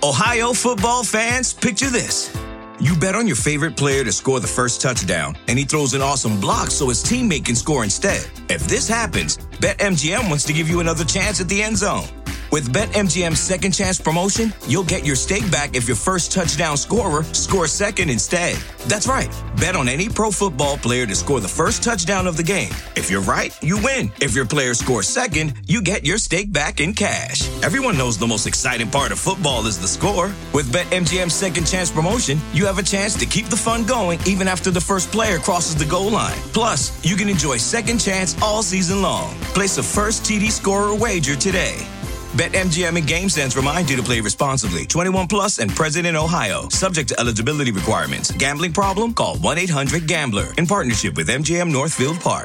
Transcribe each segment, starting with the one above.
Ohio football fans, picture this. You bet on your favorite player to score the first touchdown, and he throws an awesome block so his teammate can score instead. If this happens, BetMGM wants to give you another chance at the end zone. With BetMGM's second chance promotion, you'll get your stake back if your first touchdown scorer scores second instead. That's right. Bet on any pro football player to score the first touchdown of the game. If you're right, you win. If your player scores second, you get your stake back in cash. Everyone knows the most exciting part of football is the score. With BetMGM's second chance promotion, you have a chance to keep the fun going even after the first player crosses the goal line. Plus, you can enjoy second chance all season long. Place a first TD scorer wager today. BetMGM and GameSense remind you to play responsibly. 21 plus and present in Ohio. Subject to eligibility requirements. Gambling problem? Call 1-800-GAMBLER. In partnership with MGM Northfield Park.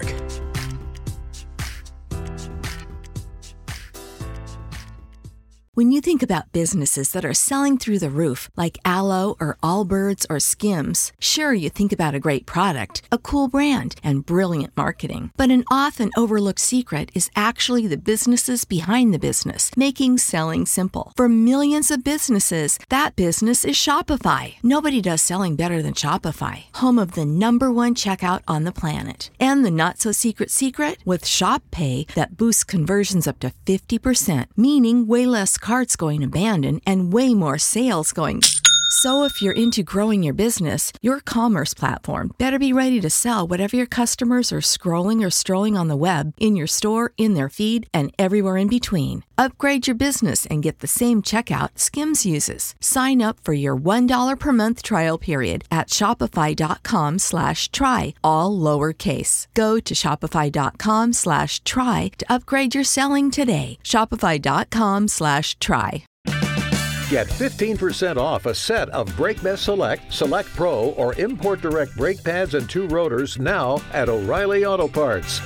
When you think about businesses that are selling through the roof, like Aloe or Allbirds or Skims, sure, you think about a great product, a cool brand, and brilliant marketing. But an often overlooked secret is actually the businesses behind the business, making selling simple. For millions of businesses, that business is Shopify. Nobody does selling better than Shopify, home of the #1 checkout on the planet. And the not-so-secret secret? With Shop Pay that boosts conversions up to 50%, meaning way less carts going abandoned and way more sales going. So if you're into growing your business, your commerce platform better be ready to sell whatever your customers are scrolling or strolling on the web, in your store, in their feed, and everywhere in between. Upgrade your business and get the same checkout Skims uses. Sign up for your $1 per month trial period at shopify.com/try, all lowercase. Go to shopify.com/try to upgrade your selling today. Shopify.com/try. Get 15% off a set of BrakeMess Select, Select Pro, or Import Direct brake pads and 2 rotors now at O'Reilly Auto Parts.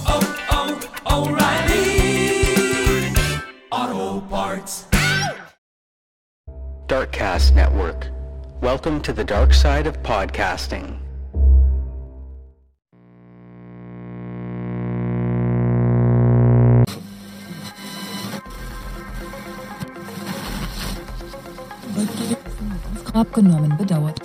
O'Reilly Auto Parts. Darkcast Network. Welcome to the dark side of podcasting. Abgenommen, bedauert.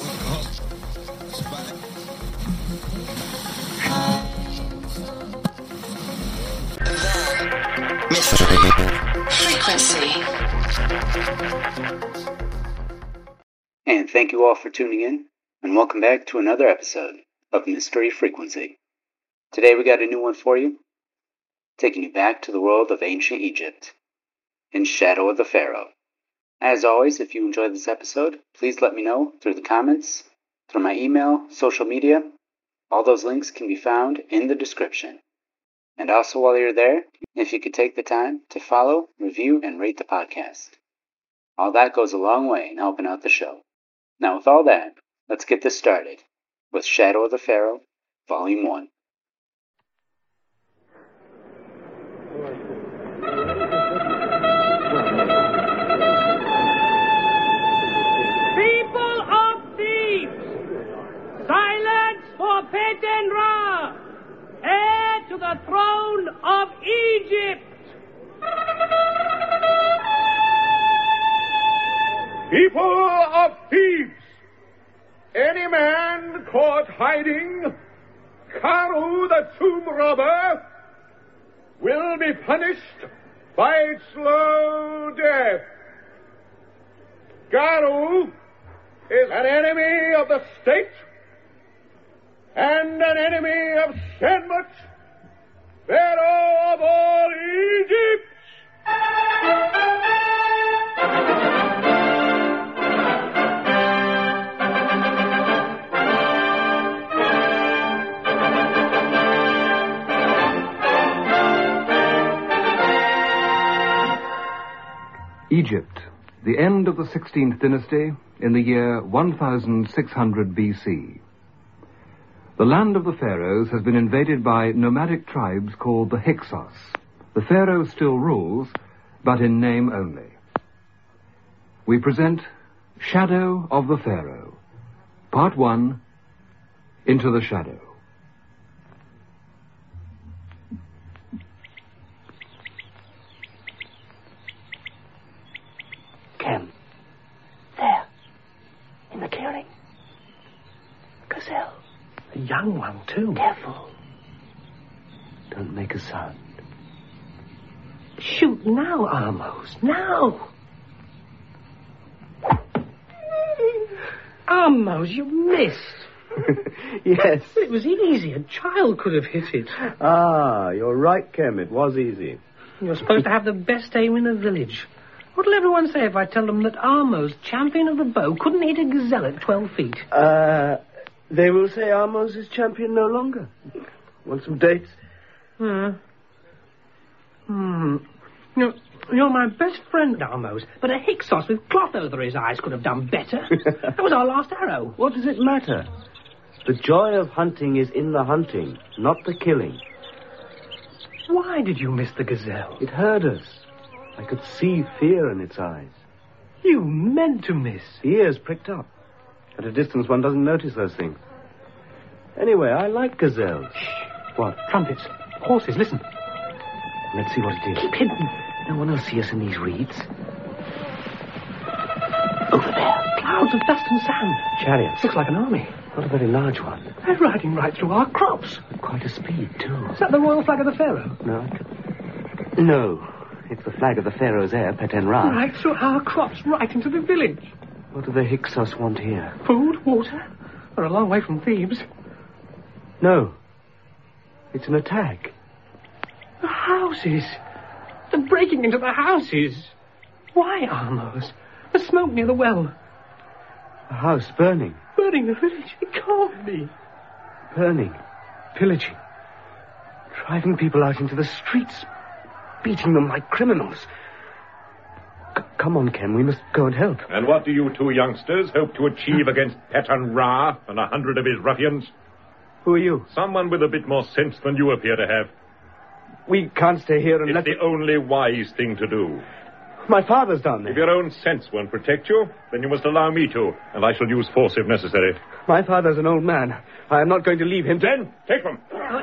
Mystery Frequency. And thank you all for tuning in, and welcome back to another episode of Mystery Frequency. Today we got a new one for you, taking you back to the world of ancient Egypt, in Shadow of the Pharaoh. As always, if you enjoyed this episode, please let me know through the comments, through my email, social media. All those links can be found in the description. And also while you're there, if you could take the time to follow, review, and rate the podcast. All that goes a long way in helping out the show. Now with all that, let's get this started with Shadow of the Pharaoh, Volume 1. Silence for Petenra, heir to the throne of Egypt. People of Thebes, any man caught hiding Karu the tomb robber will be punished by slow death. Karu is an enemy of the state and an enemy of Senmut, Pharaoh of all Egypt. Egypt, the end of the 16th dynasty in the year 1600 BC. The land of the pharaohs has been invaded by nomadic tribes called the Hyksos. The pharaoh still rules, but in name only. We present Shadow of the Pharaoh, Part 1, Into the Shadow. Ken, young one, too. Careful. Don't make a sound. Shoot now, Amos. Now. Amos, you missed. Yes. It was easy. A child could have hit it. Ah, you're right, Kem. It was easy. You're supposed to have the best aim in the village. What'll everyone say if I tell them that Amos, champion of the bow, couldn't hit a gazelle at 12 feet? They will say Amos is champion no longer. Want some dates? You're my best friend, Amos, but a Hyksos with cloth over his eyes could have done better. That was our last arrow. What does it matter? The joy of hunting is in the hunting, not the killing. Why did you miss the gazelle? It heard us. I could see fear in its eyes. You meant to miss. The ears pricked up. At a distance, one doesn't notice those things. Anyway, I like gazelles. Shh. What? Trumpets. Horses, listen. Let's see what it is. Keep hidden. No one will see us in these reeds. Over there. Clouds of dust and sand. Chariots. Looks like an army. Not a very large one. They're riding right through our crops. With quite a speed, too. Is that the royal flag of the Pharaoh? No. It's the flag of the Pharaoh's heir, Peten Ra. Right through our crops, right into the village. What do the Hyksos want here? Food, water. We're a long way from Thebes. No. It's an attack. The houses. They're breaking into the houses. Why, Amos? The smoke near the well. A house burning. Burning the village? It can't be. Burning. Pillaging. Driving people out into the streets. Beating them like criminals. Come on, Ken. We must go and help. And what do you two youngsters hope to achieve against Peten Ra and 100 of his ruffians? Who are you? Someone with a bit more sense than you appear to have. We can't stay here and It's the only wise thing to do. My father's down there. If your own sense won't protect you, then you must allow me to, and I shall use force if necessary. My father's an old man. I am not going to leave him. Then, take them.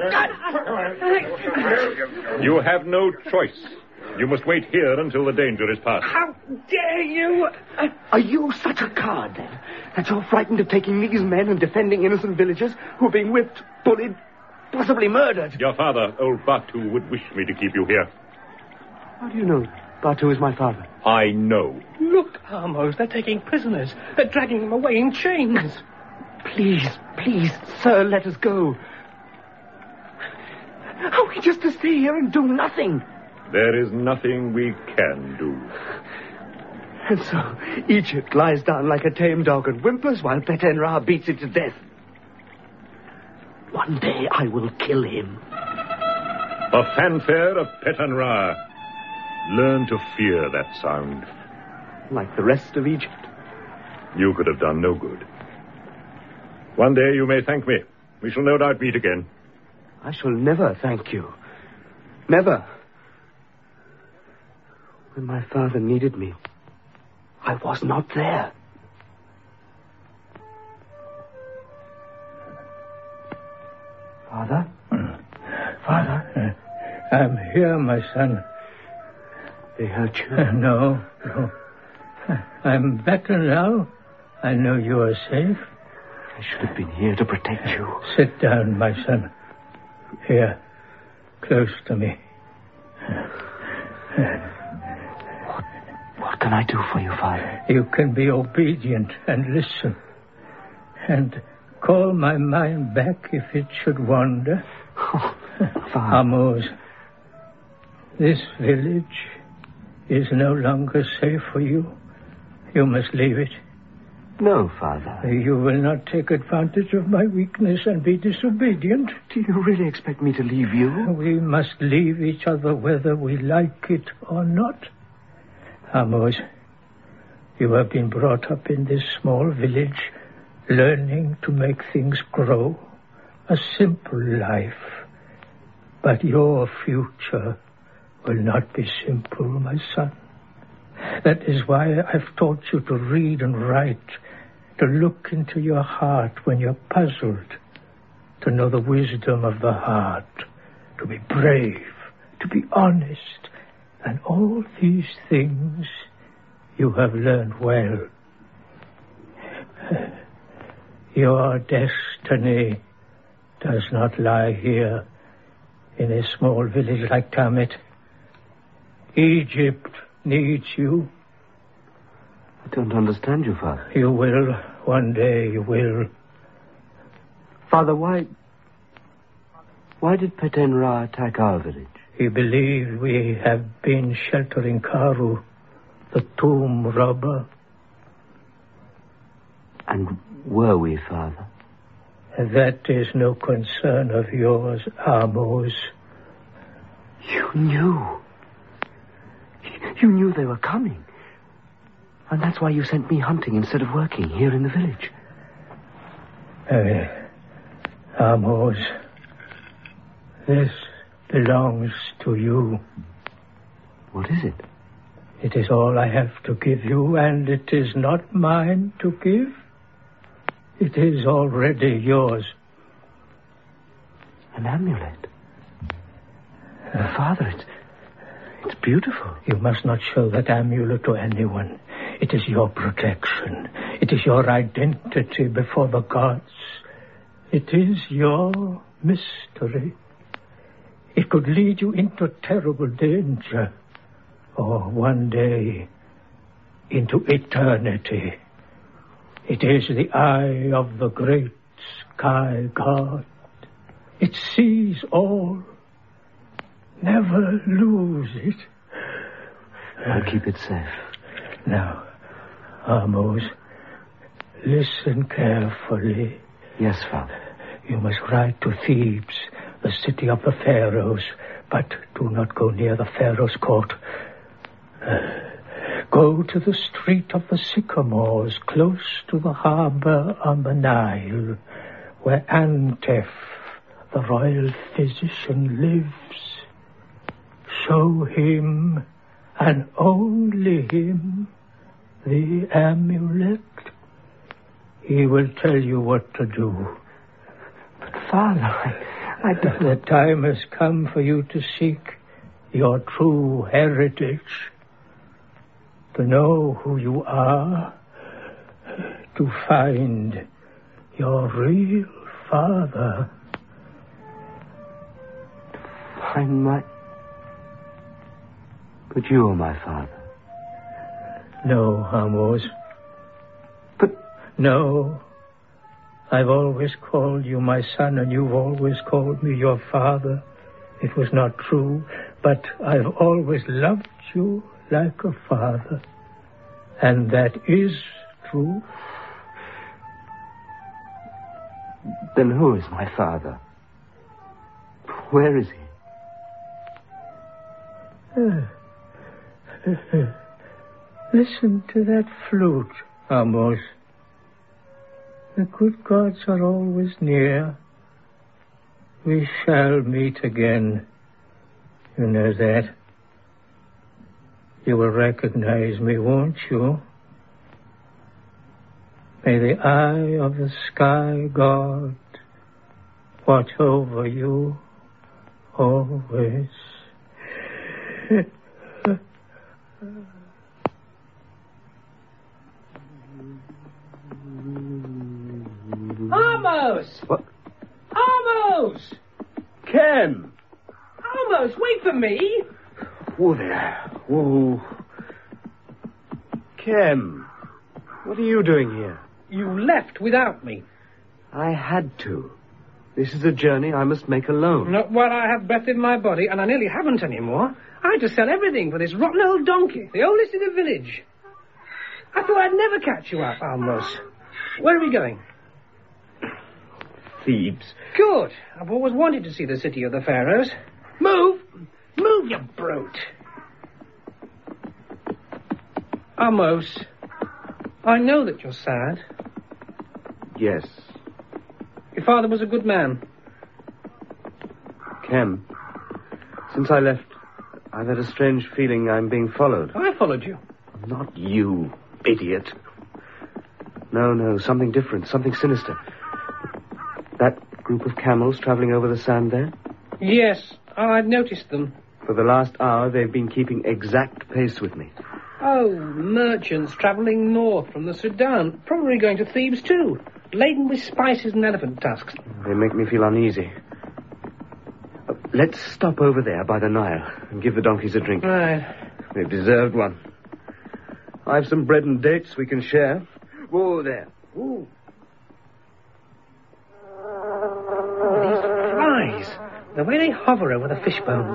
You have no choice. You must wait here until the danger is past. How dare you? Are you such a coward, then, that you're frightened of taking these men and defending innocent villagers who are being whipped, bullied, possibly murdered? Your father, old Batu, would wish me to keep you here. How do you know Batu is my father? I know. Look, Amos, they're taking prisoners. They're dragging them away in chains. Please, sir, let us go. Are we just to stay here and do nothing? There is nothing we can do. And so, Egypt lies down like a tame dog and whimpers while Peten Ra beats it to death. One day I will kill him. A fanfare of Peten Ra. Learn to fear that sound. Like the rest of Egypt. You could have done no good. One day you may thank me. We shall no doubt meet again. I shall never thank you. Never. When my father needed me, I was not there. Father? Father? I'm here, my son. They hurt you? No. I'm better now. I know you are safe. I should have been here to protect you. Sit down, my son. Here, close to me. What can I do for you, Father? You can be obedient and listen. And call my mind back if it should wander. Oh, Father. Amos, this village is no longer safe for you. You must leave it. No, Father. You will not take advantage of my weakness and be disobedient. Do you really expect me to leave you? We must leave each other whether we like it or not. Amos, you have been brought up in this small village, learning to make things grow. A simple life. But your future will not be simple, my son. That is why I've taught you to read and write, to look into your heart when you're puzzled, to know the wisdom of the heart, to be brave, to be honest, and all these things you have learned well. Your destiny does not lie here in a small village like Tamet. Egypt needs you. I don't understand you, Father. You will. One day you will. Father, why did Peten Ra attack our village? He believed we have been sheltering Karu, the tomb robber. And were we, Father? That is no concern of yours, Amos. You knew. You knew they were coming. And that's why you sent me hunting instead of working here in the village. Amos, this belongs to you. What is it? It is all I have to give you, and it is not mine to give. It is already yours. An amulet. Father, it's beautiful. You must not show that amulet to anyone. It is your protection. It is your identity before the gods. It is your mystery. It could lead you into terrible danger. Or one day, into eternity. It is the eye of the great sky god. It sees all. Never lose it. I'll keep it safe. Now, Amos, listen carefully. Yes, Father. You must ride to Thebes, the city of the pharaohs, but do not go near the pharaoh's court. Go to the street of the sycamores, close to the harbor on the Nile, where Antef, the royal physician, lives. Show him, and only him, the amulet. He will tell you what to do. But, Father, I don't... The time has come for you to seek your true heritage. To know who you are. To find your real father. Find my... But you are my father. No, Amos. But... No. I've always called you my son, and you've always called me your father. It was not true, but I've always loved you like a father. And that is true. Then who is my father? Where is he? Listen to that flute, Amos. The good gods are always near. We shall meet again. You know that. You will recognize me, won't you? May the eye of the sky god watch over you always. Amos! What? Amos! Ken! Amos, wait for me! Whoa there. Whoa. Ken, what are you doing here? You left without me. I had to. This is a journey I must make alone. Not while I have breath in my body, and I nearly haven't anymore. I had to sell everything for this rotten old donkey, the oldest in the village. I thought I'd never catch you up, Amos. Where are we going? Thebes. Good. I've always wanted to see the city of the pharaohs. Move! Move, you brute! Amos, I know that you're sad. Yes. Your father was a good man. Ken, since I left, I've had a strange feeling I'm being followed. I followed you. Not you, idiot. No, something different, something sinister. That group of camels traveling over the sand there? Yes, I've noticed them. For the last hour, they've been keeping exact pace with me. Oh, merchants traveling north from the Sudan. Probably going to Thebes, too. laden with spices and elephant tusks. They make me feel uneasy. Let's stop over there by the Nile and give the donkeys a drink. Right. They've deserved one. I've some bread and dates we can share. Whoa, there. Ooh. These flies. The way they hover over the fish bones.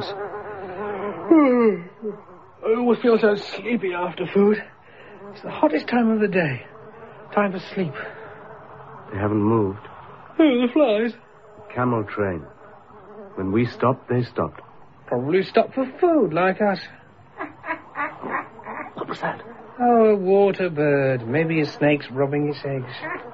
I always feel so sleepy after food. It's the hottest time of the day. Time for sleep. They haven't moved. Oh, the flies. Camel train. When we stopped, they stopped. Probably stopped for food, like us. What was that? Oh, a water bird. Maybe a snake's robbing its eggs.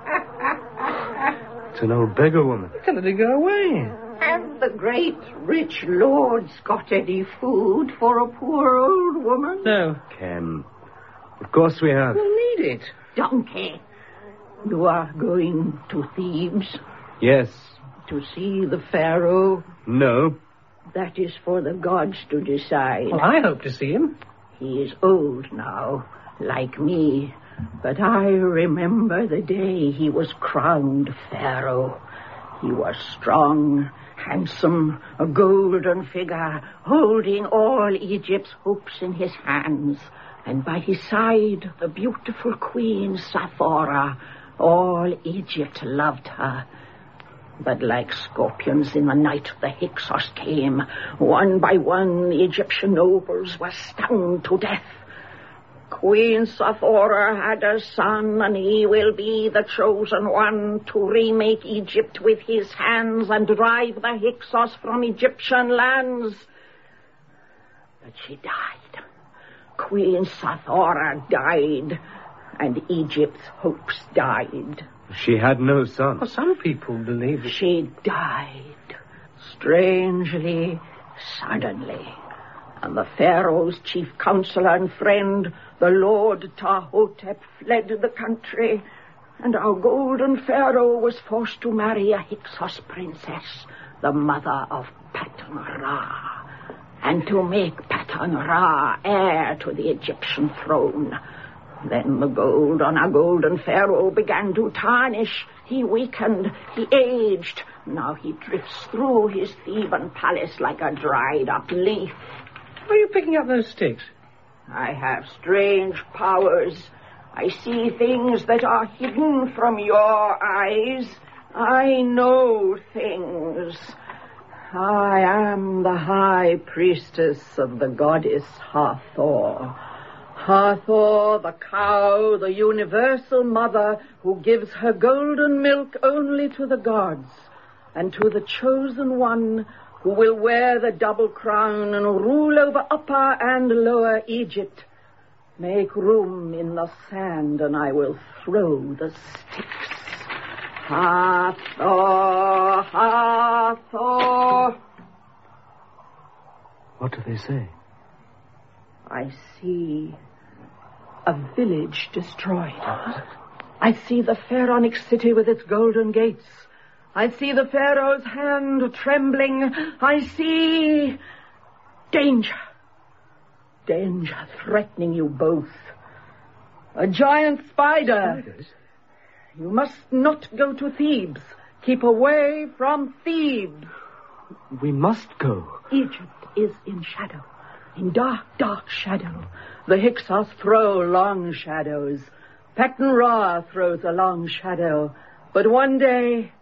It's an old beggar woman. Tell her to go away. Have the great, rich lords got any food for a poor old woman? No. Ken, of course we have. We'll need it. Donkey, you are going to Thebes? Yes. To see the pharaoh? No. That is for the gods to decide. Well, I hope to see him. He is old now, like me. But I remember the day he was crowned pharaoh. He was strong, handsome, a golden figure, holding all Egypt's hopes in his hands. And by his side, the beautiful queen Saphora. All Egypt loved her. But like scorpions in the night, the Hyksos came. One by one, the Egyptian nobles were stung to death. Queen Saphora had a son, and he will be the chosen one to remake Egypt with his hands and drive the Hyksos from Egyptian lands. But she died. Queen Saphora died, and Egypt's hopes died. She had no son. Well, some people believe it. She died, strangely, suddenly. And the Pharaoh's chief counselor and friend, the Lord Tahotep, fled the country. And our golden Pharaoh was forced to marry a Hyksos princess, the mother of Patan Ra, and to make Patan Ra heir to the Egyptian throne. Then the gold on our golden Pharaoh began to tarnish. He weakened, he aged. Now he drifts through his Theban palace like a dried-up leaf. Why are you picking up those sticks? I have strange powers. I see things that are hidden from your eyes. I know things. I am the high priestess of the goddess Hathor. Hathor, the cow, the universal mother who gives her golden milk only to the gods and to the chosen one who will wear the double crown and rule over Upper and Lower Egypt. Make room in the sand and I will throw the sticks. Hathor, Hathor. What do they say? I see a village destroyed. I see the pharaonic city with its golden gates. I see the Pharaoh's hand trembling. I see danger. Danger threatening you both. A giant spider. Spiders? You must not go to Thebes. Keep away from Thebes. We must go. Egypt is in shadow. In dark, dark shadow. The Hyksos throw long shadows. Patan Ra throws a long shadow. But one day,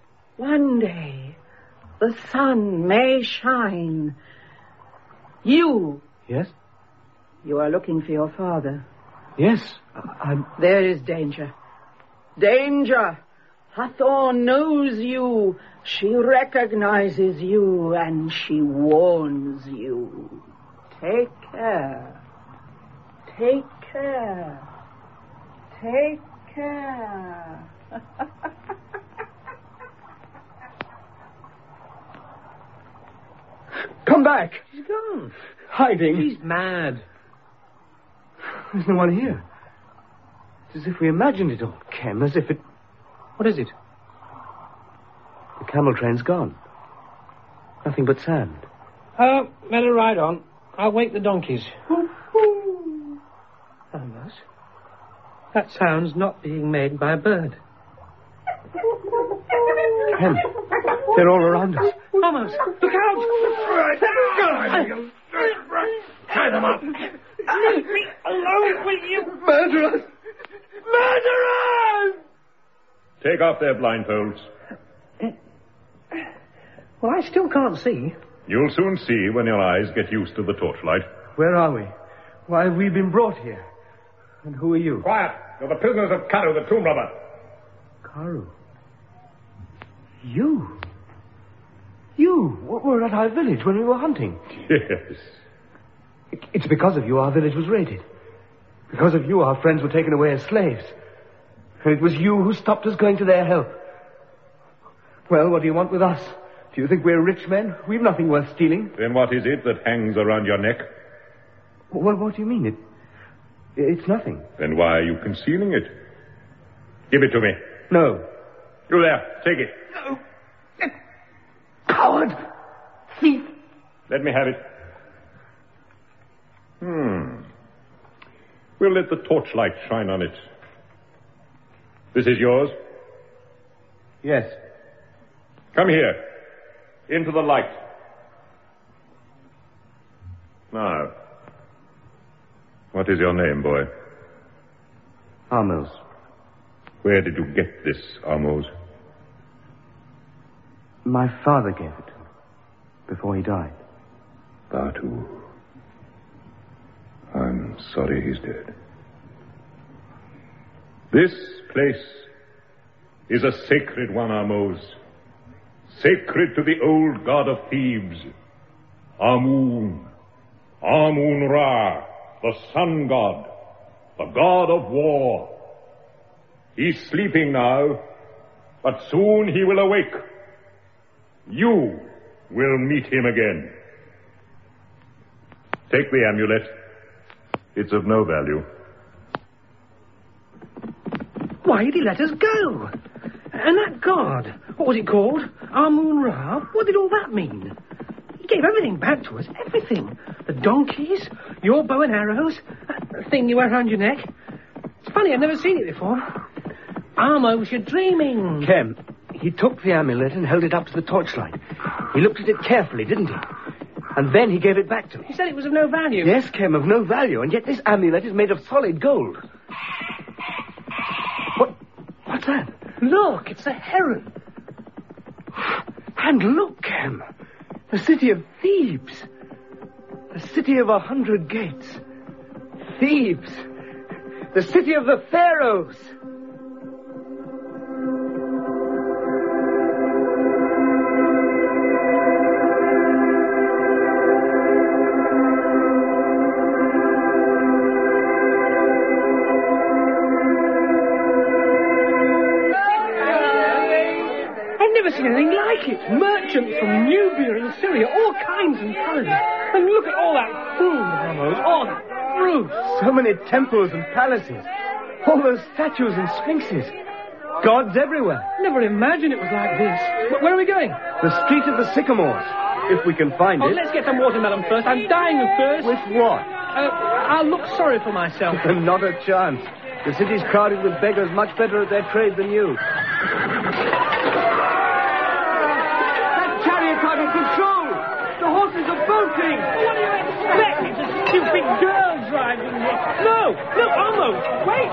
the sun may shine. You. Yes? You are looking for your father. Yes, There is danger. Danger. Hathor knows you. She recognizes you and she warns you. Take care. Take care. Take care. Come back. She's gone. Hiding. She's mad. There's no one here. It's as if we imagined it all, Ken, as if it... What is it? The camel train's gone. Nothing but sand. Oh, let her ride on. I'll wake the donkeys. Almost. That sound's not being made by a bird. Ken, they're all around us. Almost. Look out! Tie them up. Leave me alone, will you? Murderers! Murderers! Take off their blindfolds. Well, I still can't see. You'll soon see when your eyes get used to the torchlight. Where are we? Why have we been brought here? And who are you? Quiet! You're the prisoners of Karu, the tomb robber. Karu? You? You were at our village when we were hunting. Yes. It's because of you our village was raided. Because of you our friends were taken away as slaves. And it was you who stopped us going to their help. Well, what do you want with us? Do you think we're rich men? We've nothing worth stealing. Then what is it that hangs around your neck? Well, what do you mean? It's nothing. Then why are you concealing it? Give it to me. No. You there, take it. No. Coward! Thief! Let me have it. We'll let the torchlight shine on it. This is yours? Yes. Come here. Into the light. Now, what is your name, boy? Amos. Where did you get this, Amos? My father gave it to me before he died. Batu. I'm sorry he's dead. This place is a sacred one, Amos. Sacred to the old god of Thebes, Amun. Amun-Ra, the sun god, the god of war. He's sleeping now, but soon he will awake. You will meet him again. Take the amulet. It's of no value. Why did he let us go? And that god, what was it called? Amun-Ra? What did all that mean? He gave everything back to us, everything. The donkeys, your bow and arrows, that thing you wear around your neck. It's funny, I've never seen it before. Amos, you're dreaming. Kem, he took the amulet and held it up to the torchlight. He looked at it carefully, didn't he? And then he gave it back to me. He said it was of no value. Yes, Kem, of no value, and yet this amulet is made of solid gold. What's that? Look, it's a heron. And look, Kem, the city of Thebes. The city of 100 gates. Thebes. The city of the pharaohs. Anything like it. Merchants from Nubia and Syria, all kinds and colours. And look at all that food, Amos, all that fruit. So many temples and palaces. All those statues and sphinxes. Gods everywhere. Never imagined it was like this. Where are we going? The Street of the Sycamores, if we can find it. Let's get some watermelon first. I'm dying of thirst. With what? I'll look sorry for myself. Not a chance. The city's crowded with beggars much better at their trade than you. Out of control! The horses are bolting! What do you expect? It's a stupid girl driving it. No! Look, almost! Wait!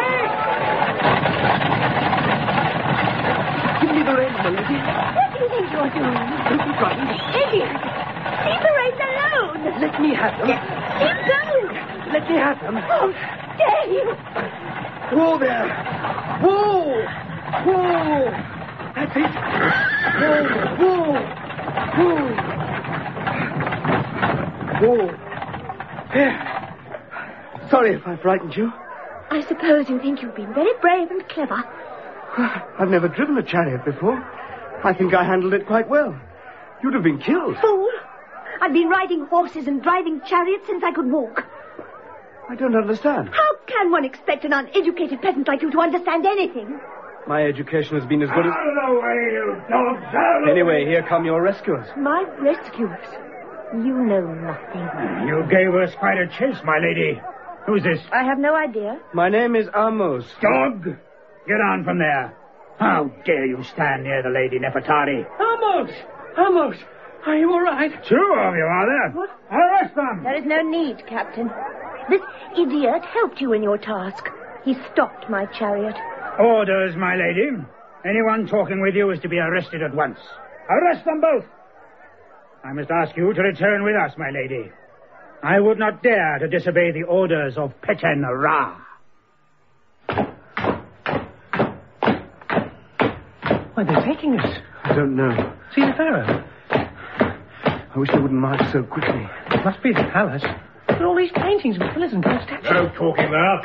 Give me the reins, my lady. What do you think you're doing? Don't be frightened. Idiot! Leave the reins alone! Let me have them. Leave go! Let me have them. Oh, dare you! Whoa there! Whoa! Whoa! That's it! Whoa! Whoa! Whoa! Whoa! There. Sorry if I frightened you. I suppose you think you've been very brave and clever. I've never driven a chariot before. I think I handled it quite well. You'd have been killed. Fool! I've been riding horses and driving chariots since I could walk. I don't understand. How can one expect an uneducated peasant like you to understand anything? My education has been as good as... Out of the way, you dogs! Anyway, here come your rescuers. My rescuers? You know nothing. You gave us quite a chase, my lady. Who's this? I have no idea. My name is Amos. Dog! Get on from there. How dare you stand near the Lady Nefertari? Amos, are you all right? Two of you, are there? What? Arrest them! There is no need, Captain. This idiot helped you in your task. He stopped my chariot. Orders, my lady. Anyone talking with you is to be arrested at once. Arrest them both. I must ask you to return with us, my lady. I would not dare to disobey the orders of Peten Ra. Why, they're taking us. I don't know. See the Pharaoh? I wish they wouldn't march so quickly. It must be the palace. Look at all these paintings and pillars and gold statues. No talking there.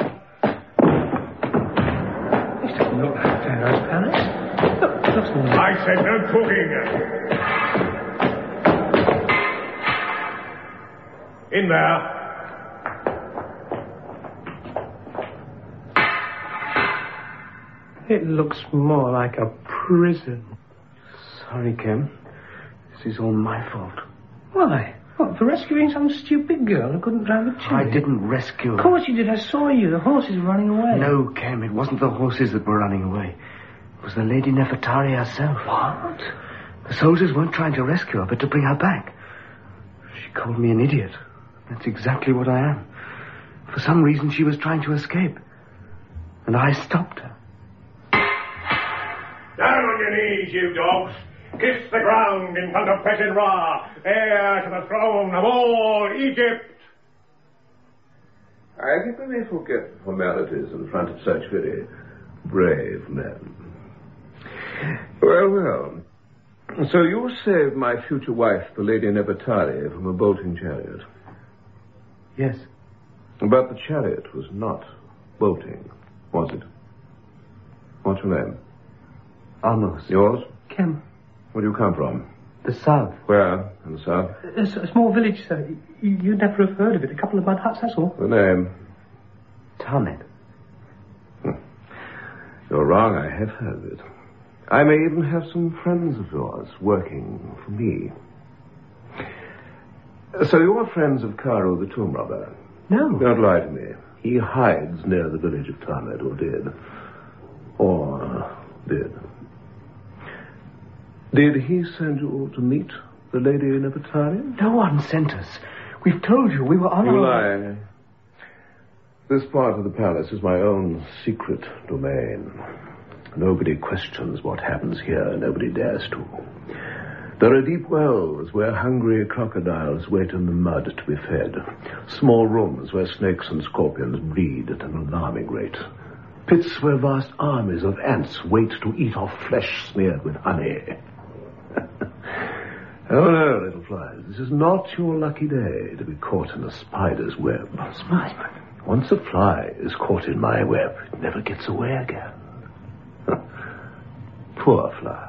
This doesn't look like Pharaoh's palace. Look, it looks more like... I said no talking. In there. It looks more like a prison. Sorry, Ken. This is all my fault. Why? What, for rescuing some stupid girl who couldn't drive a chariot? I didn't rescue her. Of course you did. I saw you. The horses were running away. No, Ken, it wasn't the horses that were running away. It was the Lady Nefertari herself. What? The soldiers weren't trying to rescue her, but to bring her back. She called me an idiot. That's exactly what I am. For some reason, she was trying to escape. And I stopped her. Down on your knees, you dogs. Kiss the ground in front of Peten Ra, heir to the throne of all Egypt. I think we may forget formalities in front of such very brave men. Well. So you saved my future wife, the Lady Nefertari, from a bolting chariot. Yes. But the chariot was not bolting, was it? What's your name? Amos. Yours? Ken. Where do you come from? The south. Where in the south? A small village, sir. You'd never have heard of it. A couple of mud huts, that's all. The name? Tamet. You're wrong. I have heard of it. I may even have some friends of yours working for me. So you're friends of Karo the tomb robber? No. Don't lie to me. He hides near the village of Tamet, or did. Or did. Did he send you to meet the Lady Nefertari? No one sent us. We've told you we were on You our... lie. This part of the palace is my own secret domain. Nobody questions what happens here. Nobody dares to. There are deep wells where hungry crocodiles wait in the mud to be fed. Small rooms where snakes and scorpions breed at an alarming rate. Pits where vast armies of ants wait to eat off flesh smeared with honey. Oh, no, little flies. This is not your lucky day to be caught in a spider's web. Spider? Once a fly is caught in my web, it never gets away again. Poor fly.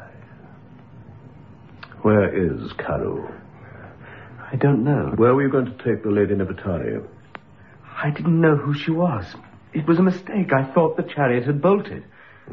Where is Karo? I don't know. Where were you going to take the Lady Nefertari? I didn't know who she was. It was a mistake. I thought the chariot had bolted.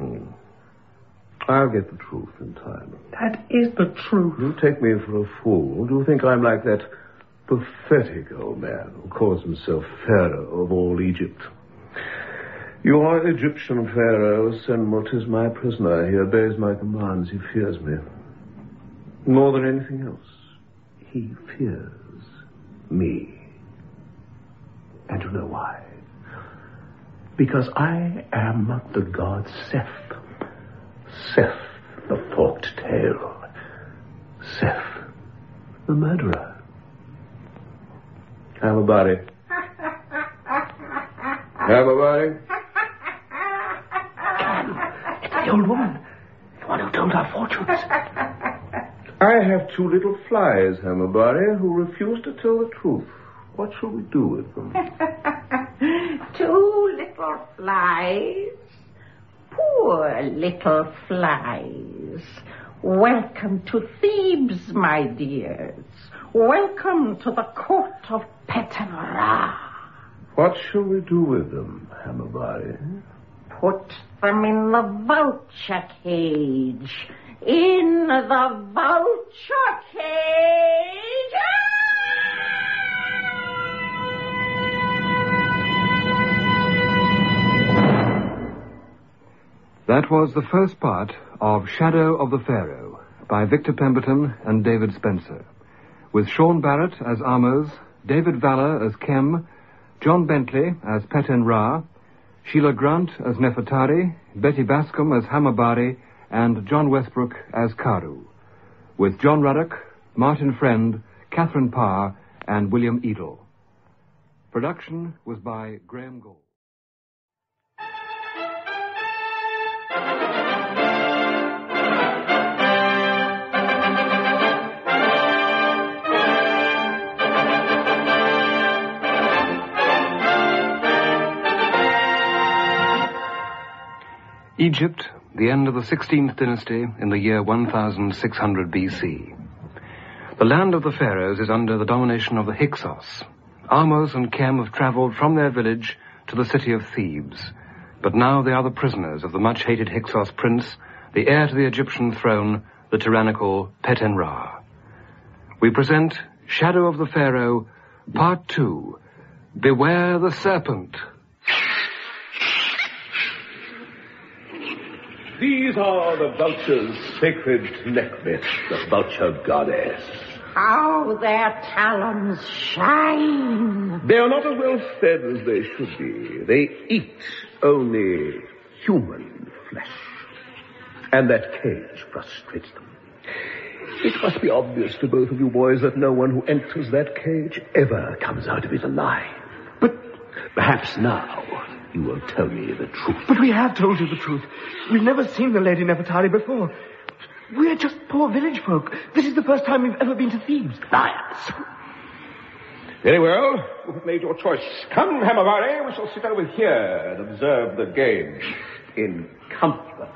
I'll get the truth in time. That is the truth. You take me for a fool. Do you think I'm like that pathetic old man who calls himself Pharaoh of all Egypt? Your Egyptian Pharaoh, Senmut, is my prisoner. He obeys my commands. He fears me. More than anything else, he fears me. And you know why? Because I am the god Seth. Seth, the forked tail. Seth, the murderer. Have a body. Have a body. It's the old woman. The one who told our fortunes. I have two little flies, Hammerberry, who refuse to tell the truth. What shall we do with them? Two little flies. Poor little flies. Welcome to Thebes, my dears. Welcome to the court of Peten Ra. What shall we do with them, Hammerberry? Put them in the vulture cage. In the vulture cage. That was the first part of Shadow of the Pharaoh by Victor Pemberton and David Spencer, with Sean Barrett as Ahmose, David Valler as Kem, John Bentley as Peten Ra, Sheila Grant as Nefertari, Betty Bascom as Hamabari, and John Westbrook as Karu, with John Ruddock, Martin Friend, Catherine Parr, and William Edel. Production was by Graham Gould. Egypt, the end of the 16th dynasty in the year 1600 BC. The land of the pharaohs is under the domination of the Hyksos. Ahmose and Kem have travelled from their village to the city of Thebes, but now they are the prisoners of the much-hated Hyksos prince, the heir to the Egyptian throne, the tyrannical Peten Ra. We present Shadow of the Pharaoh, Part 2, Beware the Serpent. These are the vulture's sacred neckbits, the vulture goddess. How their talons shine! They are not as well fed as they should be. They eat only human flesh. And that cage frustrates them. It must be obvious to both of you boys that no one who enters that cage ever comes out of it alive. But perhaps now you will tell me the truth. But we have told you the truth. We've never seen the Lady Nefertari before. We're just poor village folk. This is the first time we've ever been to Thebes. Liars. Very well. You have made your choice. Come, Hamabari, we shall sit over here and observe the game in comfort.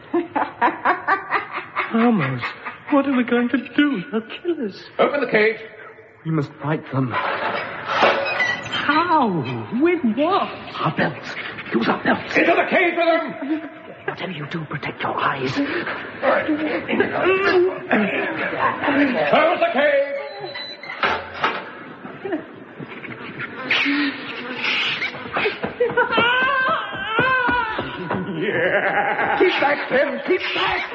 Ahmose, what are we going to do? They'll kill us. Open the cage. We must fight them. How? With what? Our belts. Use our belts. Into the cage with them! Whatever you do, protect your eyes. Close the cage! Yeah. Keep back, Tim. Keep back.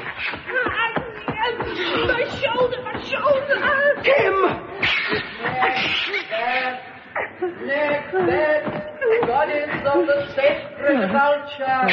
My shoulder. Tim! Neckbed, goddess of the sacred vulture.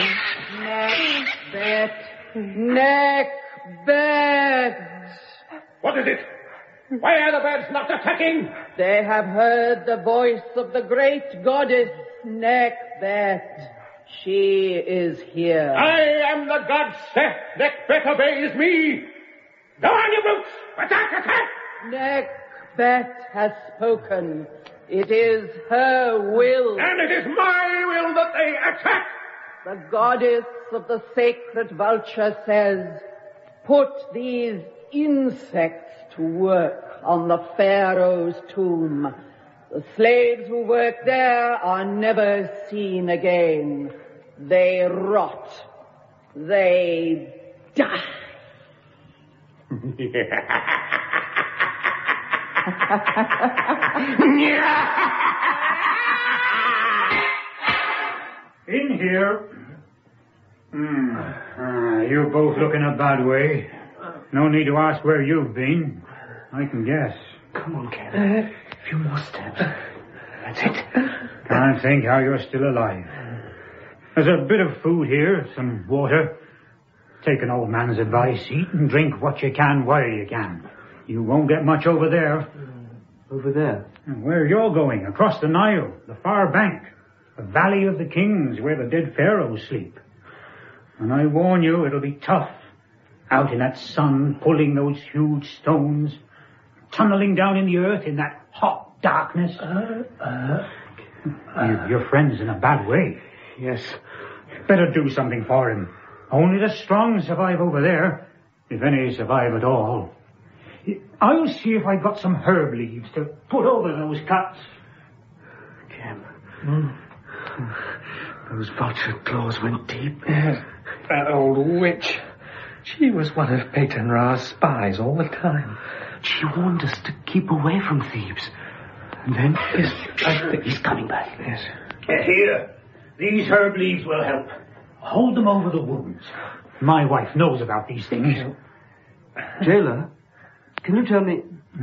Neckbed. What is it? Why are the birds not attacking? They have heard the voice of the great goddess Neckbed. She is here. I am the god Seth. Neckbed obeys me. Go on, you brutes! Attack! Neckbed has spoken. It is her will. And it is my will that they attack. The goddess of the sacred vulture says, put these insects to work on the pharaoh's tomb. The slaves who work there are never seen again. They rot. They die. In here. You both look in a bad way. No need to ask where you've been. I can guess. Come on, Ken. A few more steps. That's it. Can't think how you're still alive. There's a bit of food here, some water. Take an old man's advice. Eat and drink what you can while you can. You won't get much over there. Over there? And where you're going, across the Nile, the far bank, the Valley of the Kings, where the dead pharaohs sleep. And I warn you, it'll be tough. Out in that sun, pulling those huge stones, tunneling down in the earth in that hot darkness. Your friend's in a bad way. Yes. Better do something for him. Only the strong survive over there, if any survive at all. I'll see if I've got some herb leaves to put over those cuts. Kem. Those vulture claws went deep. Yes, that old witch. She was one of Peten Ra's spies all the time. She warned us to keep away from Thebes. And then... Yes, I think he's coming back. Yes. Here. These herb leaves will help. Hold them over the wounds. My wife knows about these things. Jailer, can you tell me...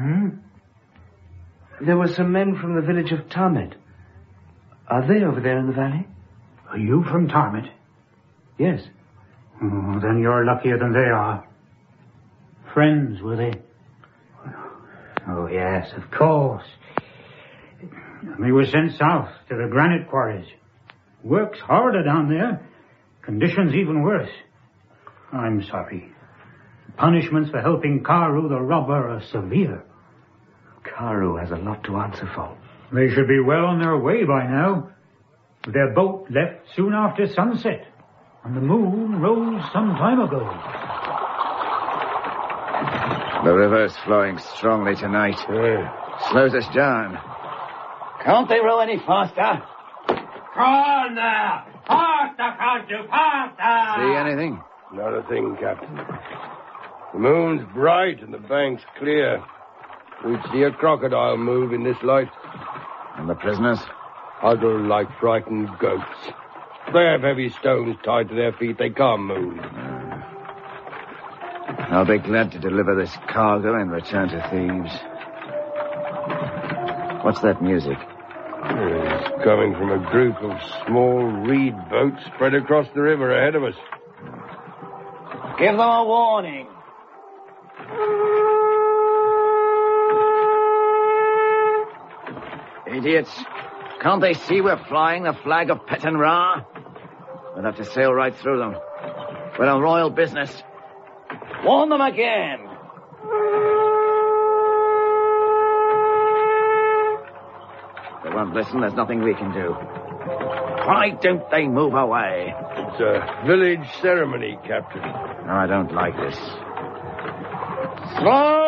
There were some men from the village of Tarmet. Are they over there in the valley? Are you from Tarmet? Yes. Oh, then you're luckier than they are. Friends, were they? Oh, yes, of course. They were sent south to the granite quarries. Work's harder down there. Conditions even worse. I'm sorry. Punishments for helping Karu the robber are severe. Karu has a lot to answer for. They should be well on their way by now. Their boat left soon after sunset, and the moon rose some time ago. The river's flowing strongly tonight. Slows us down. Can't they row any faster? Come on now! Faster, can't you? Faster! See anything? Not a thing, Captain. The moon's bright and the bank's clear. We'd see a crocodile move in this light. And the prisoners? Huddle like frightened goats. They have heavy stones tied to their feet. They can't move. I'll be glad to deliver this cargo and return to Thebes. What's that music? It's coming from a group of small reed boats spread across the river ahead of us. Give them a warning. Idiots. Can't they see we're flying the flag of Peten Ra? We'll have to sail right through them. We're on royal business. Warn them again. If they won't listen, there's nothing we can do. Why don't they move away? It's a village ceremony, Captain. No, I don't like this. Slow!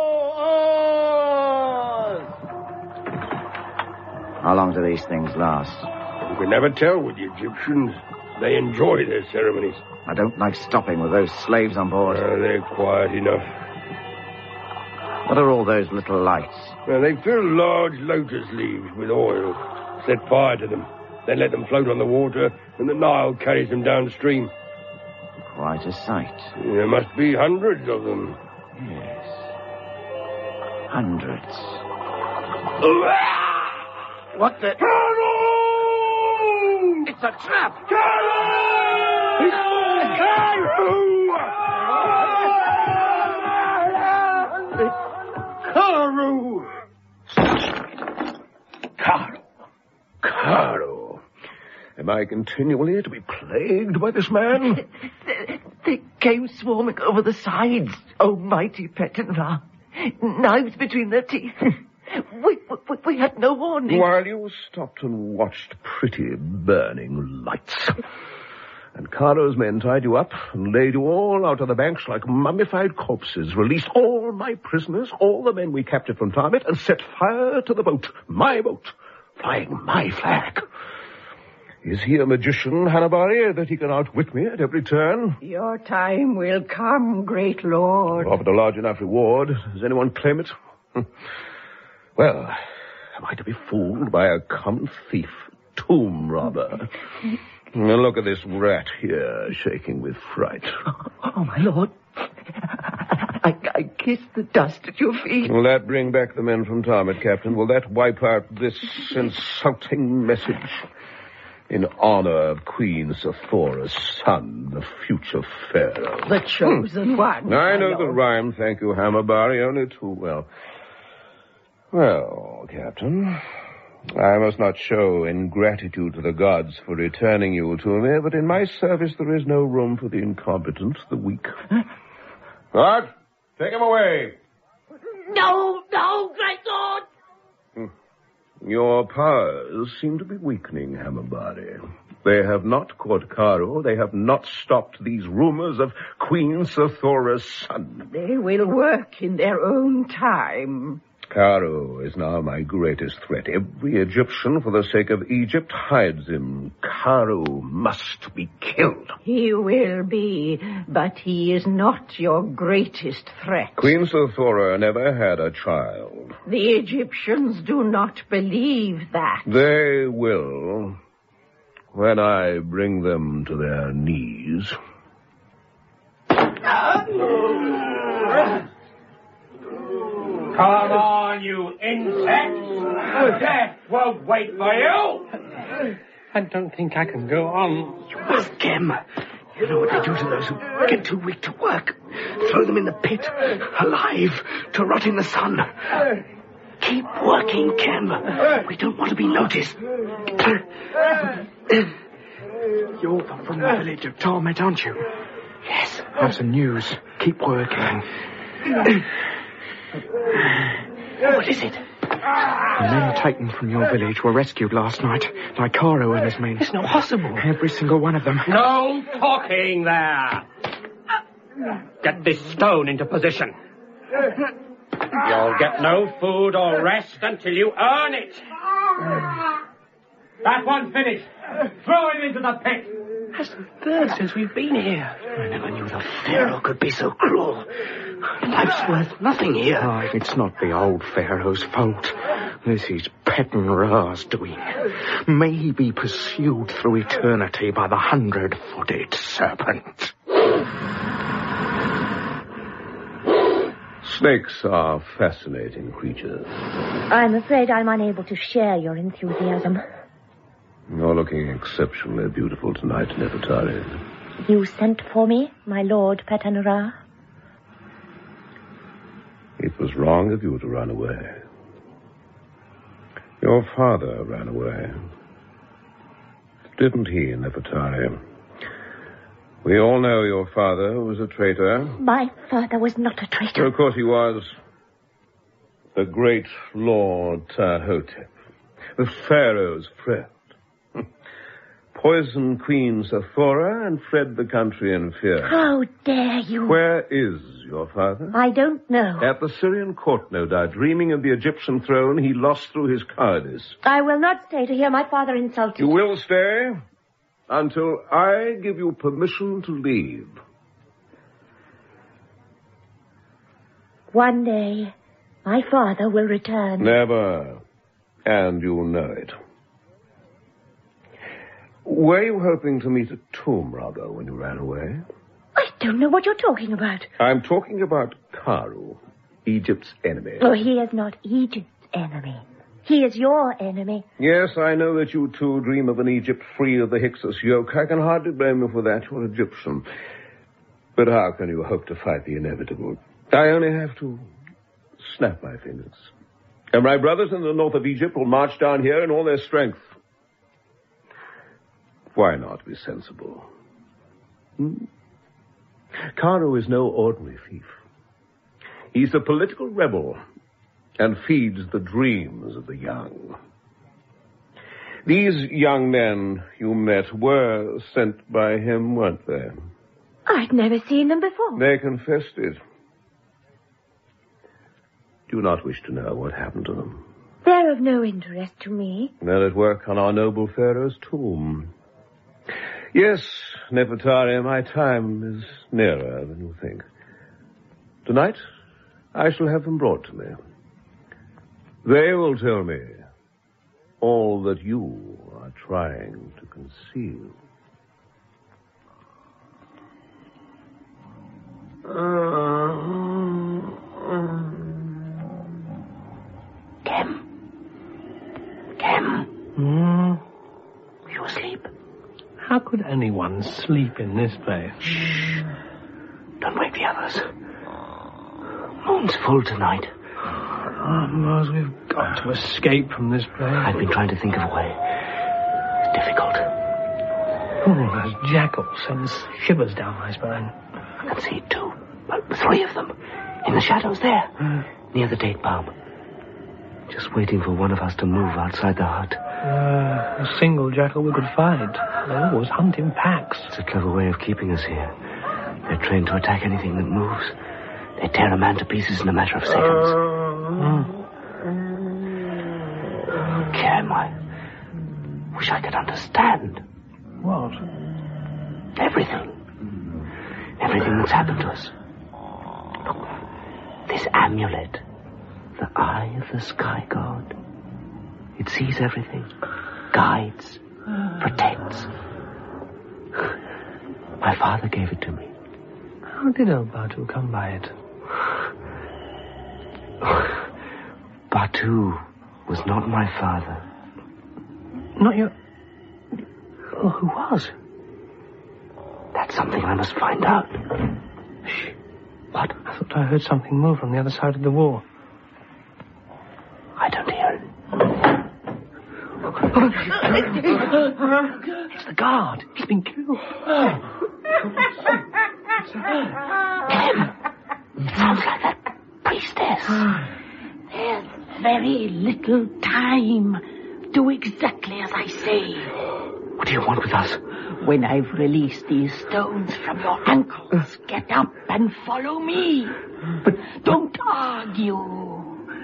How long do these things last? You can never tell with the Egyptians. They enjoy their ceremonies. I don't like stopping with those slaves on board. They're quiet enough. What are all those little lights? They fill large lotus leaves with oil, set fire to them, then let them float on the water, and the Nile carries them downstream. Quite a sight. There must be hundreds of them. Yes. Hundreds. What the... Karu! It's a trap! Karu! Karu! Karu! Am I continually to be plagued by this man? They came swarming over the sides, oh mighty Peten Ra. Knives between their teeth. We had no warning. While you stopped and watched pretty burning lights. And Karu's men tied you up and laid you all out on the banks like mummified corpses, released all my prisoners, all the men we captured from Tarmet, and set fire to the boat, my boat, flying my flag. Is he a magician, Hanabari, that he can outwit me at every turn? Your time will come, great lord. Offered a large enough reward. Does anyone claim it? Well, am I to be fooled by a common thief, tomb robber? Now look at this rat here, shaking with fright. Oh, my lord. I kiss the dust at your feet. Will that bring back the men from Tarmet, Captain? Will that wipe out this insulting message? In honor of Queen Sephora's son, the future pharaoh. The chosen one. I know the rhyme, thank you, Hammerbari, only too well. Well, Captain, I must not show ingratitude to the gods for returning you to me, but in my service there is no room for the incompetent, the weak. What? Take him away. No, great lord. Your powers seem to be weakening, Hammerbari. They have not caught Karu. They have not stopped these rumors of Queen Sephora's son. They will work in their own time. Karu is now my greatest threat. Every Egyptian, for the sake of Egypt, hides him. Karu must be killed. He will be, but he is not your greatest threat. Queen Sephora never had a child. The Egyptians do not believe that. They will, when I bring them to their knees. Come on, you insects! Death won't wait for you! I don't think I can go on. You must, Kem. You know what they do to those who get too weak to work. Throw them in the pit, alive, to rot in the sun. Keep working, Kem. We don't want to be noticed. You're from the village of Torment, aren't you? Yes. Have some news. Keep working. What is it? The men taken from your village were rescued last night. Lycaro and his men. It's not possible. Every single one of them. No talking there! Get this stone into position. You'll get no food or rest until you earn it. That one's finished. Throw him into the pit. Hasn't third since we've been here. I never knew the Pharaoh could be so cruel. Life's worth nothing here. Oh, it's not the old Pharaoh's fault. This is Petten Ra's doing. May he be pursued through eternity by the 100-footed serpent. Snakes are fascinating creatures. I'm afraid I'm unable to share your enthusiasm. You're looking exceptionally beautiful tonight, Nefertari. You sent for me, my lord Petten Ra? It was wrong of you to run away. Your father ran away. Didn't he, Nefertari? We all know your father was a traitor. My father was not a traitor. Of course he was. The great Lord Tahotep, the Pharaoh's friend. Poisoned Queen Saphora and fled the country in fear. How dare you? Where is your father? I don't know. At the Syrian court, no doubt. Dreaming of the Egyptian throne he lost through his cowardice. I will not stay to hear my father insulted. You will stay until I give you permission to leave. One day, my father will return. Never. And you know it. Were you hoping to meet a tomb robber when you ran away? I don't know what you're talking about. I'm talking about Karu, Egypt's enemy. Oh, he is not Egypt's enemy. He is your enemy. Yes, I know that you two dream of an Egypt free of the Hyksos yoke. I can hardly blame you for that. You're Egyptian. But how can you hope to fight the inevitable? I only have to snap my fingers. And my brothers in the north of Egypt will march down here in all their strength. Why not be sensible? Karu is no ordinary thief. He's a political rebel and feeds the dreams of the young. These young men you met were sent by him, weren't they? I'd never seen them before. They confessed it. Do you not wish to know what happened to them? They're of no interest to me. They're at work on our noble Pharaoh's tomb. Yes, Nefertari, my time is nearer than you think. Tonight, I shall have them brought to me. They will tell me all that you are trying to conceal. Kem. You asleep? How could anyone sleep in this place? Shh. Don't wake the others. Moon's full tonight. Mose, we've got to escape from this place. I've been trying to think of a way. It's difficult. Oh, those jackals sends shivers down my spine. I can see it too. But 3 of them. In the shadows there. Near the date palm. Just waiting for one of us to move outside the hut. A single jackal we could find. They always hunt in packs. It's a clever way of keeping us here. They're trained to attack anything that moves. They tear a man to pieces in a matter of seconds. Kem, I wish I could understand. What? Everything. Everything that's happened to us. Look, this amulet. The eye of the sky god. It sees everything. Guides. protects. My father gave it to me. How did old Batu come by it? Batu was not my father. Not your... Well, who was? That's something I must find out. Shh. What? I thought I heard something move on the other side of the wall. I don't hear it. It's the guard. He's been killed. Clem, it sounds like that priestess. There's very little time. Do exactly as I say. What do you want with us? When I've released these stones from your ankles, get up and follow me. But don't argue.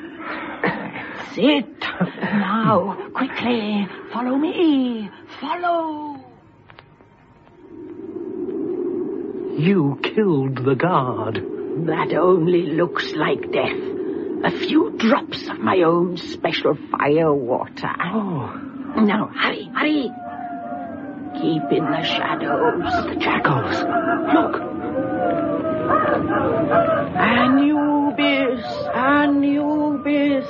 Sit. Now, quickly, follow me. Follow. You killed the guard. That only looks like death. A few drops of my own special fire water. Oh. Now, hurry, hurry. Keep in the shadows. The jackals. Look. Anubis, Anubis.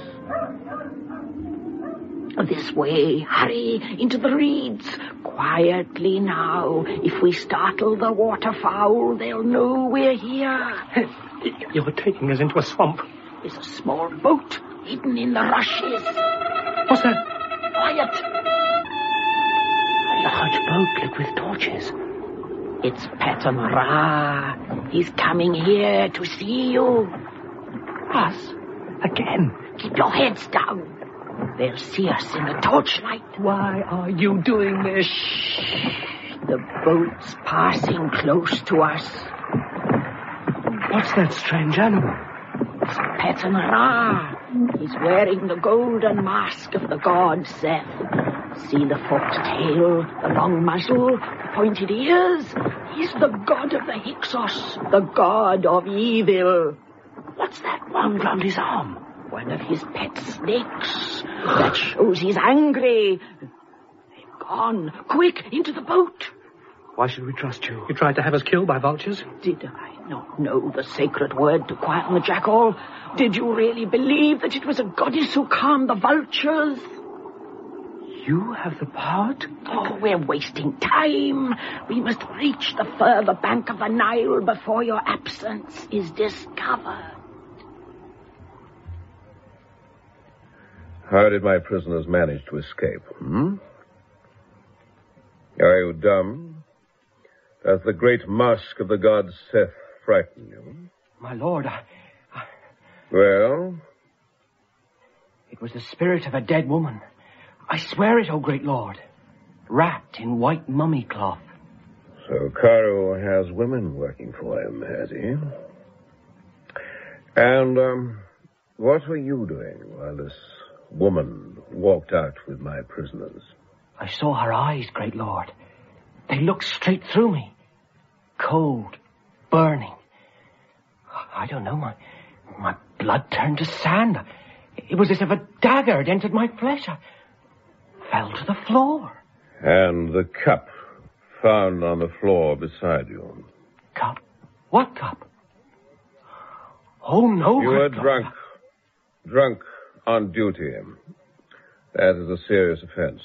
This way, hurry, into the reeds. Quietly now. If we startle the waterfowl, they'll know we're here. You're taking us into a swamp. There's a small boat hidden in the rushes. What's that? Quiet. A large boat lit with torches. It's Peten Ra. He's coming here to see you. Us? Again? Keep your heads down. They'll see us in the torchlight. Why are you doing this? The boat's passing close to us. What's that strange animal? It's Peten Ra. He's wearing the golden mask of the god Seth. See the forked tail, the long muzzle, the pointed ears? He's the god of the Hyksos, the god of evil. What's that wound round his arm? One of his pet snakes. That shows he's angry. They've gone. Quick, into the boat. Why should we trust you? You tried to have us killed by vultures? Did I not know the sacred word to quieten the jackal? Did you really believe that it was a goddess who calmed the vultures? You have the power to... Oh, we're wasting time. We must reach the further bank of the Nile before your absence is discovered. How did my prisoners manage to escape? Are you dumb? Does the great mask of the god Seth frighten you? My lord, Well? It was the spirit of a dead woman. I swear it, O great lord. Wrapped in white mummy cloth. So Cairo has women working for him, has he? And, what were you doing while this woman walked out with my prisoners? I saw her eyes, great lord. They looked straight through me. Cold, burning. I don't know, my blood turned to sand. It was as if a dagger had entered my flesh. I fell to the floor. And the cup found on the floor beside you. Cup? What cup? Oh, no. You were drunk. Drunk on duty. That is a serious offense.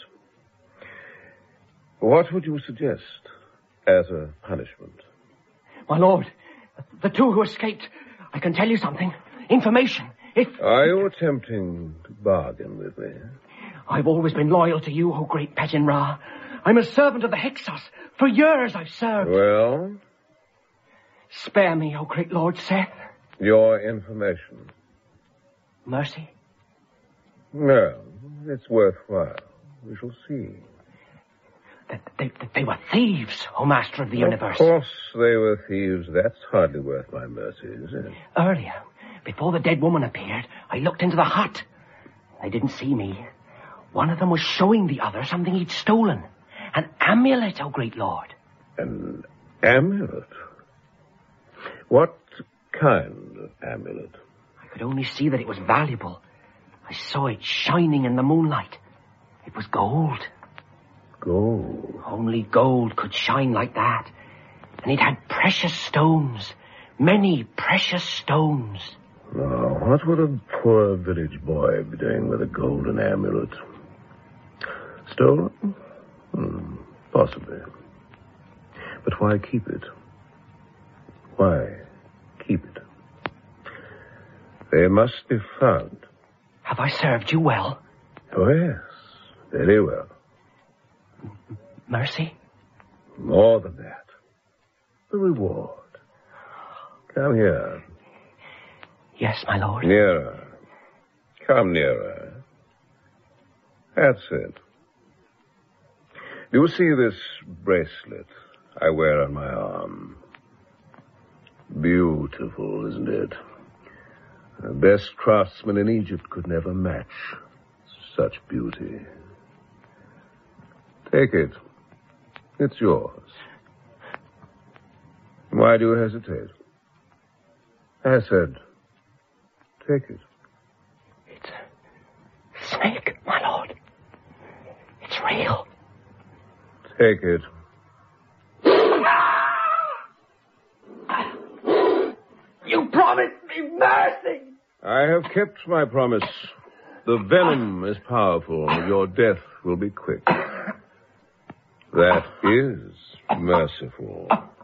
What would you suggest as a punishment? My lord, the two who escaped, I can tell you something. Information. Are you attempting to bargain with me? I've always been loyal to you, O great Peten Ra. I'm a servant of the Hyksos. For years I've served. Well? Spare me, O great Lord Seth. Your information. Mercy? No, it's worthwhile. We shall see. They were thieves, O Master of the Universe. Of course they were thieves. That's hardly worth my mercy, is it? Earlier, before the dead woman appeared, I looked into the hut. They didn't see me. One of them was showing the other something he'd stolen. An amulet, O great lord. An amulet? What kind of amulet? I could only see that it was valuable. I saw it shining in the moonlight. It was gold. Gold. Only gold could shine like that. And it had precious stones. Many precious stones. Now, what would a poor village boy be doing with a golden amulet? Stolen? Possibly. But why keep it? Why keep it? They must be found. Have I served you well? Oh, yes. Very well. Mercy? More than that. The reward. Come here. Yes, my lord. Nearer. Come nearer. That's it. Do you see this bracelet I wear on my arm? Beautiful, isn't it? The best craftsman in Egypt could never match such beauty. Take it. It's yours. Why do you hesitate? I said, take it. It's a snake, my lord. It's real. Take it. You promised me mercy. I have kept my promise. The venom is powerful. Your death will be quick. That is merciful.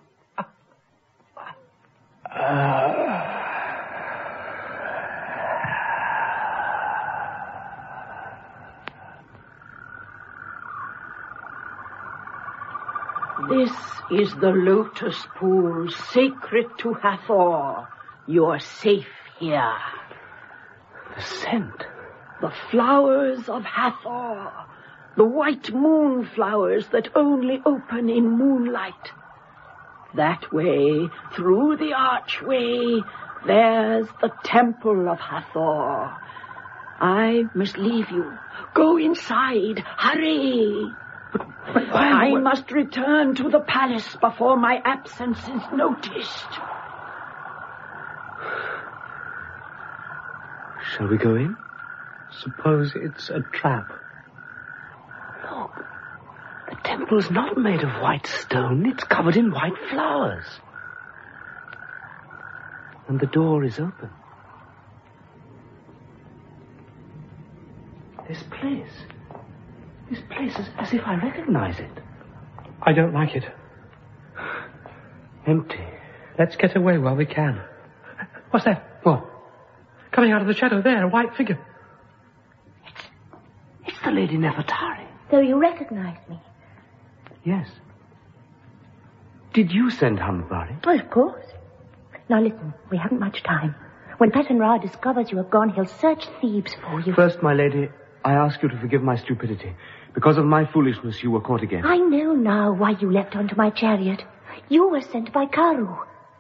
This is the lotus pool sacred to Hathor. You are safe here. The scent. The flowers of Hathor. The white moon flowers that only open in moonlight. That way, through the archway, there's the temple of Hathor. I must leave you. Go inside. Hurry. But I must return to the palace before my absence is noticed. Shall we go in? Suppose it's a trap. Look, the temple's not made of white stone. It's covered in white flowers. And the door is open. This place is as if I recognize it. I don't like it. Empty. Let's get away while we can. What's that? What? Coming out of the shadow there, a white figure. It's the Lady Nefertari. So you recognize me? Yes. Did you send Hamabari? Well, of course. Now listen, we haven't much time. When Patan Ra discovers you have gone, he'll search Thebes for you. First, my lady, I ask you to forgive my stupidity. Because of my foolishness, you were caught again. I know now why you leapt onto my chariot. You were sent by Karu.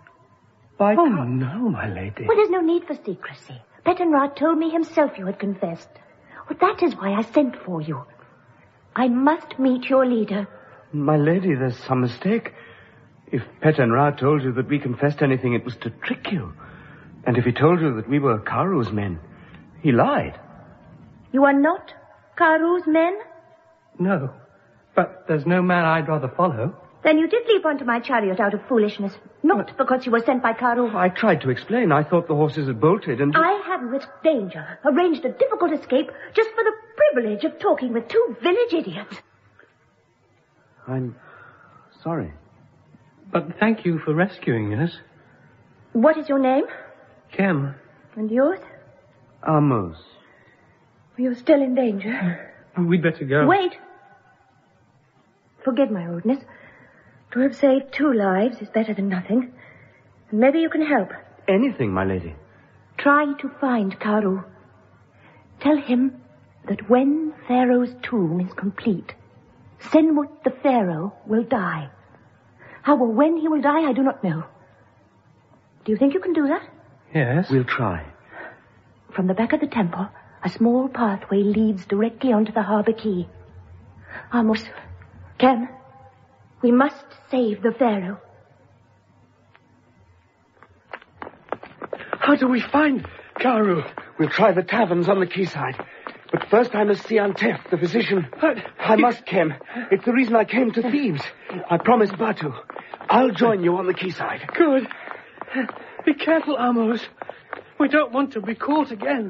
No, my lady. Well, there's no need for secrecy. Patan Ra told me himself you had confessed. Well, that is why I sent for you. I must meet your leader. My lady, there's some mistake. If Patan Ra told you that we confessed anything, it was to trick you. And if he told you that we were Karu's men, he lied. You are not Karu's men? No, but there's no man I'd rather follow. Then you did leap onto my chariot out of foolishness, not because you were sent by Karu. I tried to explain. I thought the horses had bolted and... I have risked danger, arranged a difficult escape, just for the privilege of talking with two village idiots. I'm sorry. But thank you for rescuing us. What is your name? Kem. And yours? Amos. You're still in danger. We'd better go. Wait. Forgive my rudeness. To have saved 2 lives is better than nothing. And maybe you can help. Anything, my lady. Try to find Karu. Tell him that when Pharaoh's tomb is complete, Senmut the Pharaoh will die. How or when he will die, I do not know. Do you think you can do that? Yes. We'll try. From the back of the temple, a small pathway leads directly onto the harbor quay. Amos, Kem, we must save the Pharaoh. How do we find Karu? We'll try the taverns on the quayside. But first I must see Antef, the physician. I must, Kem. It's the reason I came to Thebes. I promised Batu. I'll join you on the quayside. Good. Be careful, Amos. We don't want to be caught again.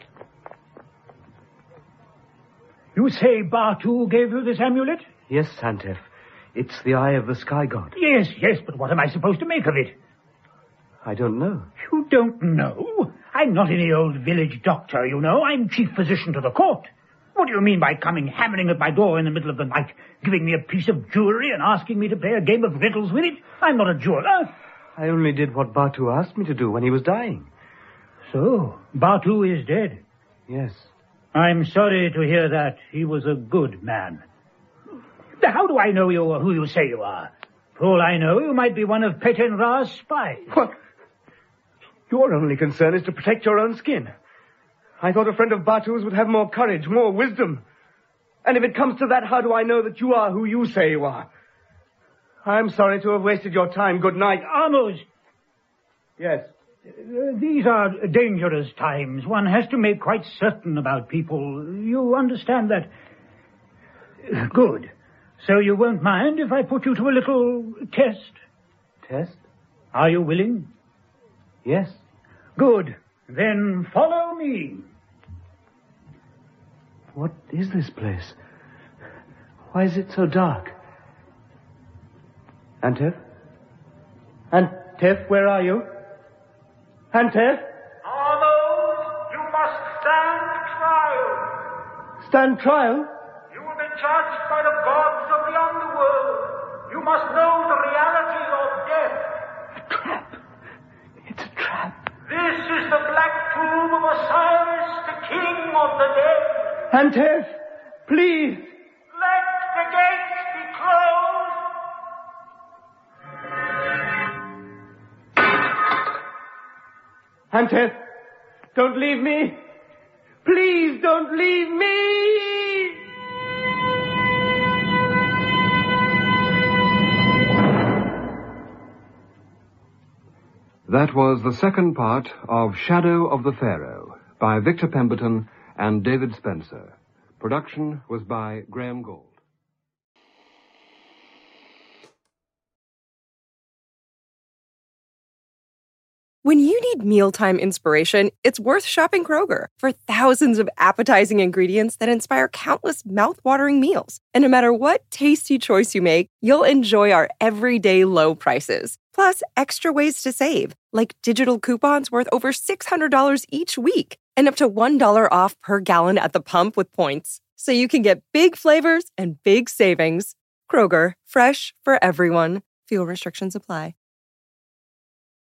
You say Batu gave you this amulet? Yes, Antef. It's the eye of the sky god. Yes, but what am I supposed to make of it? I don't know. You don't know? I'm not any old village doctor, you know. I'm chief physician to the court. What do you mean by coming hammering at my door in the middle of the night, giving me a piece of jewelry and asking me to play a game of riddles with it? I'm not a jeweler. I only did what Batu asked me to do when he was dying. So, Batu is dead? Yes. I'm sorry to hear that. He was a good man. How do I know you are who you say you are? For all I know, you might be one of Peten Ra's spies. What? Your only concern is to protect your own skin. I thought a friend of Batu's would have more courage, more wisdom. And if it comes to that, how do I know that you are who you say you are? I'm sorry to have wasted your time. Good night. Amos! Yes? These are dangerous times. One has to make quite certain about people. You understand that? Good. So you won't mind if I put you to a little test? Test? Are you willing? Yes. Good. Then follow me. What is this place? Why is it so dark? Antef? Antef, where are you? Antef? Amos, you must stand trial. Stand trial? You will be judged by the gods of the underworld. You must know the reality of death. A trap. It's a trap. This is the black tomb of Osiris, the king of the dead. Antef, please. Let the gates be closed. Antef, don't leave me. Please don't leave me. That was the second part of Shadow of the Pharaoh by Victor Pemberton and David Spencer. Production was by Graham Gould. When you need mealtime inspiration, it's worth shopping Kroger for thousands of appetizing ingredients that inspire countless mouth-watering meals. And no matter what tasty choice you make, you'll enjoy our everyday low prices. Plus, extra ways to save, like digital coupons worth over $600 each week and up to $1 off per gallon at the pump with points. So you can get big flavors and big savings. Kroger, fresh for everyone. Fuel restrictions apply.